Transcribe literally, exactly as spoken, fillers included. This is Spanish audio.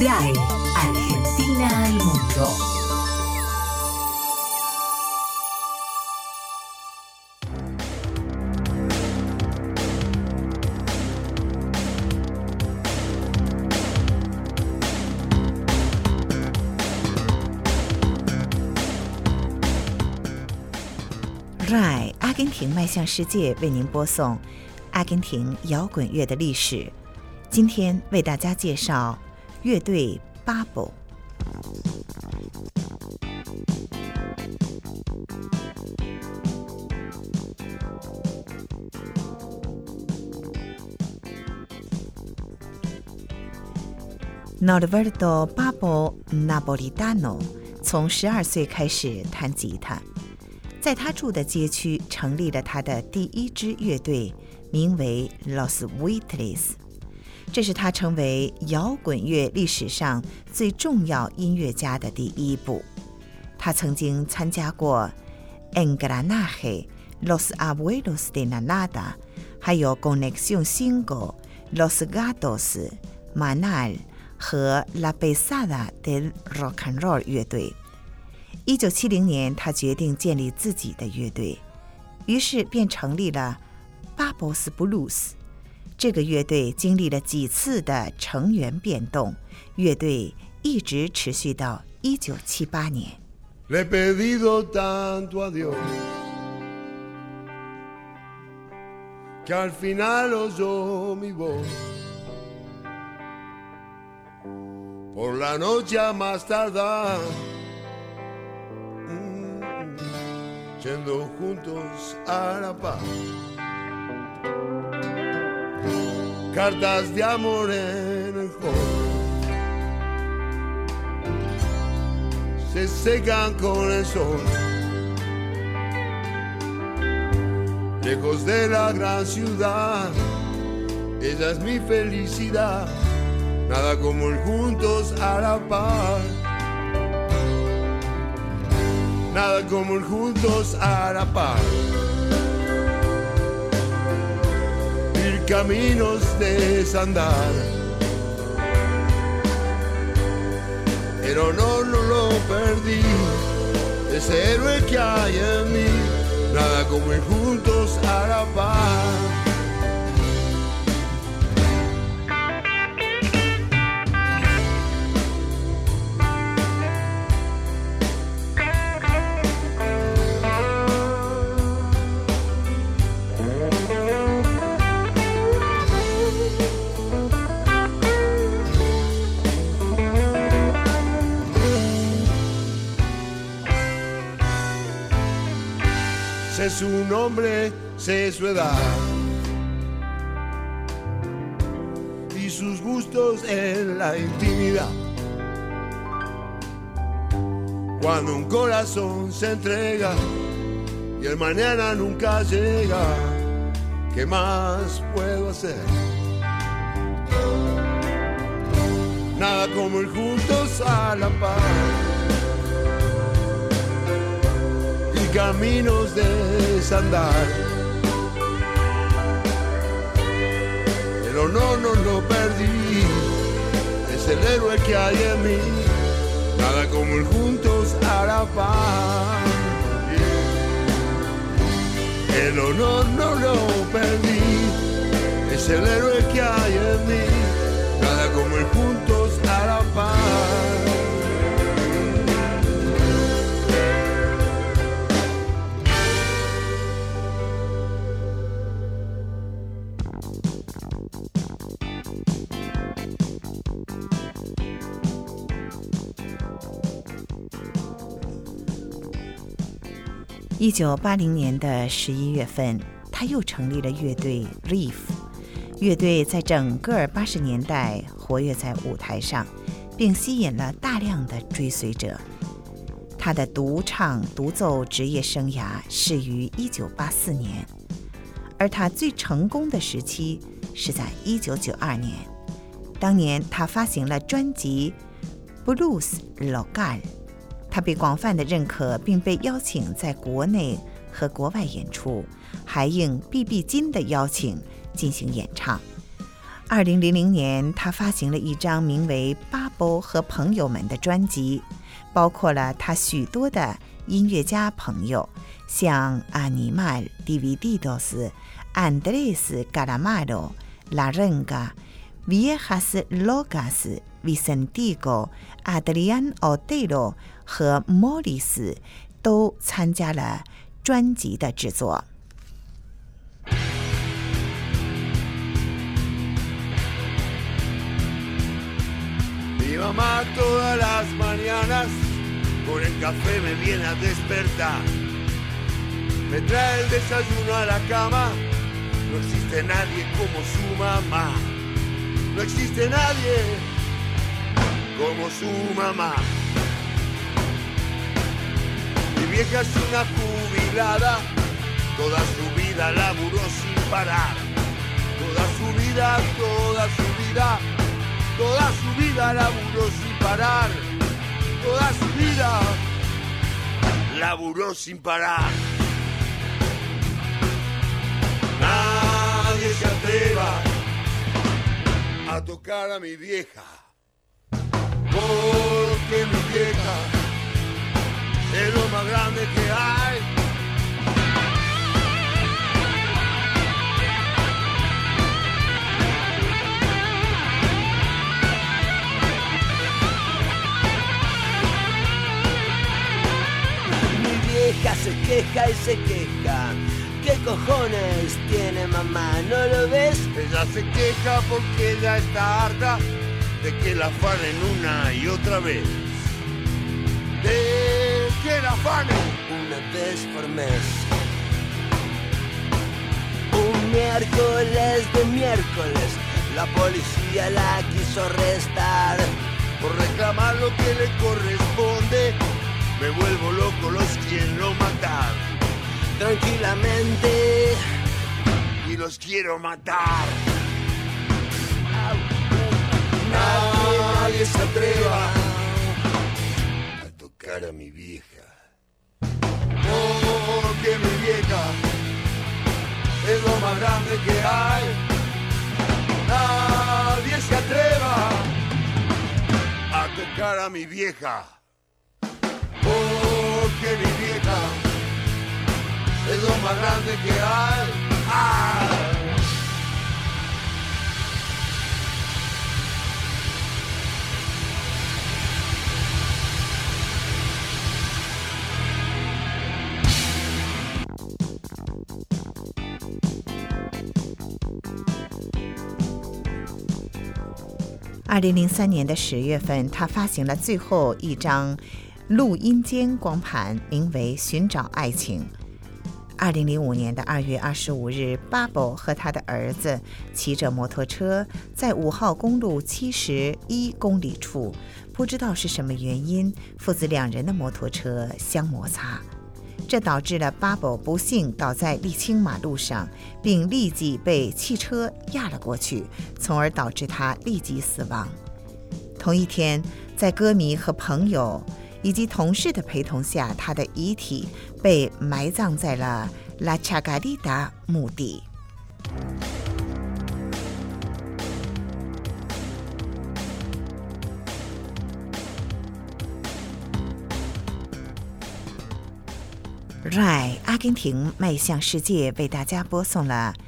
Trae Argentina al mundo. R A I 阿根廷迈向世界为您播送阿根廷摇滚乐的历史。今天为大家介绍乐队 Babbo。Norberto Babbo Napolitano 从十二岁开始弹吉他，在他住的街区成立了他的第一支乐队，名为 Los Beatles。 这是他成为摇滚乐历史上最重要音乐家的第一步。他曾经参加过 Engranaje、Los Abuelos de la Nada， 还有 Conexión Cinco、Los Gatos、Manal 和 La Pesada del Rock and Roll 乐队。一九七零年，他决定建立自己的乐队，于是便成立了 Babbo's Blues。 这个乐队经历了几次的成员变动，乐队一直持续到一九七八年。 Le he pedido tanto a Dios que al final oyó mi voz por la noche a más tardar, yendo juntos a la paz. Cartas de amor en el hall se secan con el sol, lejos de la gran ciudad. Ella es mi felicidad, nada como ir juntos a la par, nada como ir juntos a la par. Caminos de desandar, pero no, no lo perdí, ese héroe que hay en mí, nada como ir juntos a la paz. Sé su nombre, sé su edad y sus gustos en la intimidad. Cuando un corazón se entrega y el mañana nunca llega, ¿qué más puedo hacer? Nada como ir juntos a la paz, caminos de desandar, pero no, no lo perdí, es el héroe que hay en mí, nada como ir juntos a la paz. El honor no lo perdí, es el héroe que hay en mí, nada como ir juntos a la paz. 一九八零年的十一月份，他又成立了乐队 Reef。 乐队在整个八十年代活跃在舞台上，并吸引了大量的追随者。他的独唱独奏职业生涯始于一九八四年，而他最成功的时期是在一九九二年。当年他发行了专辑 Blues Local， 他被广泛的认可，并被邀请在国内和国外演出，还应 B B 金的邀请进行演唱。 二零零零年，他发行了一张名为《巴博和朋友们》的专辑，包括了他许多的音乐家朋友，像 Animal Divididos、Andrés Calamaro、La Renga、Viejas Locas、Vicentico、Adrián Otero 和 Morris 都参加了专辑的制作。 Mi mamá todas las mañanas con el café me viene a despertar. Me trae el desayuno a la cama. No existe nadie como su mamá. No existe nadie como su mamá. Mi vieja es una jubilada. Toda su vida laburó sin parar. Toda su vida, toda su vida. Toda su vida laburó sin parar. Toda su vida laburó sin parar. Nadie se atreva a tocar a mi vieja, porque mi vieja es lo más grande que hay. Se queja y se queja. ¿Qué cojones tiene mamá? ¿No lo ves? Ella se queja porque ella está harta de que la afanen una y otra vez. De que la afanen una vez por mes. Un miércoles de miércoles la policía la quiso arrestar por reclamar lo que le corresponde. Me vuelvo loco, los quiero matar tranquilamente y los quiero matar. Nadie, nadie se atreva a tocar a mi vieja, porque mi vieja es lo más grande que hay. Nadie se atreva a tocar a mi vieja, porque mi vieja es lo más grande que hay. ¡Ah! 二零零三年的十月份，他发行了最后一张录音间光盘，名为《寻找爱情》。二零零五年的二月二十五日，巴博和他的儿子骑着摩托车在五号公路七十一公里处，不知道是什么原因，父子两人的摩托车相摩擦，这导致了巴博不幸倒在沥青马路上，并立即被汽车压了过去，从而导致他立即死亡。同一天，在歌迷和朋友以及同事的陪同下，他的遗体被埋葬在了拉查嘎利达墓地。Rai 阿根廷迈向世界为大家播送了